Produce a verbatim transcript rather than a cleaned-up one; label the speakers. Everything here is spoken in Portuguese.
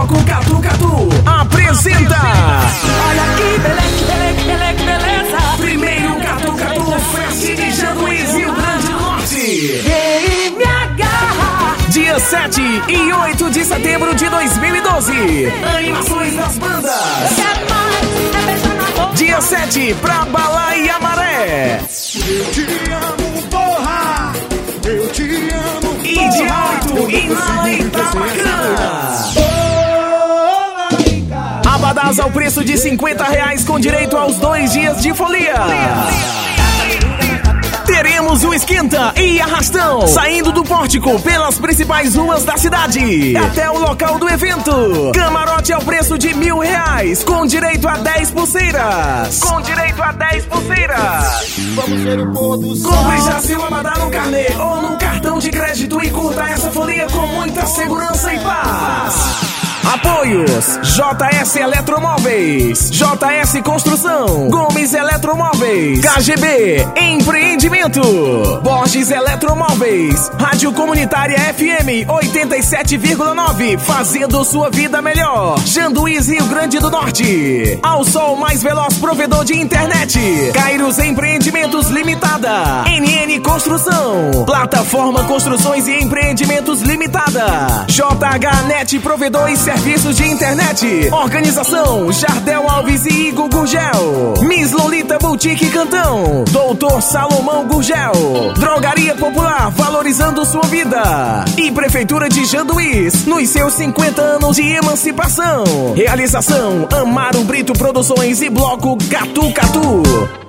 Speaker 1: Bloco Catu Catu apresenta.
Speaker 2: Olha que beleza, que beleza, que beleza.
Speaker 1: Primeiro Catu Catu Fest de Janduís, Rio Grande do Norte.
Speaker 2: Vem me agarra.
Speaker 1: Dia sete e oito de setembro de dois mil e doze. Animações das bandas.
Speaker 2: É mais, é beijar na boca.
Speaker 1: Dia sete pra Balá e Amaré.
Speaker 3: Eu te amo, porra! Eu te amo, porra!
Speaker 1: E dia oito em Nala Itabacana. Abadás ao preço de cinquenta reais com direito aos dois dias de folia. Teremos o Esquenta e Arrastão saindo do pórtico pelas principais ruas da cidade até o local do evento. Camarote ao preço de mil reais com direito a dez pulseiras. Com direito a dez pulseiras.
Speaker 3: Vamos ver o pôr do sol.
Speaker 1: Compre já seu Abadá no carnê ou no cartão de crédito e curta essa folia com muita segurança e paz. Apoios: J S Eletromóveis, J S Construção, Gomes Eletromóveis, K G B Empreendimento, Borges Eletromóveis, Rádio Comunitária F M oitenta e sete vírgula nove, fazendo sua vida melhor. Janduís, Rio Grande do Norte. Ao Sol mais veloz provedor de internet. Kairos Empreendimentos Limitada. N N Construção. Plataforma Construções e Empreendimentos Limitada. J H Net Provedor e Serviços de Internet. Organização Jardel Alves e Igor Gurgel. Miss Lolita Boutique Cantão. Doutor Salomão Gurgel. Drogaria Popular, valorizando sua vida. E Prefeitura de Janduís, nos seus cinquenta anos de emancipação. Realização Amaro Brito Produções e Bloco Catu Catu.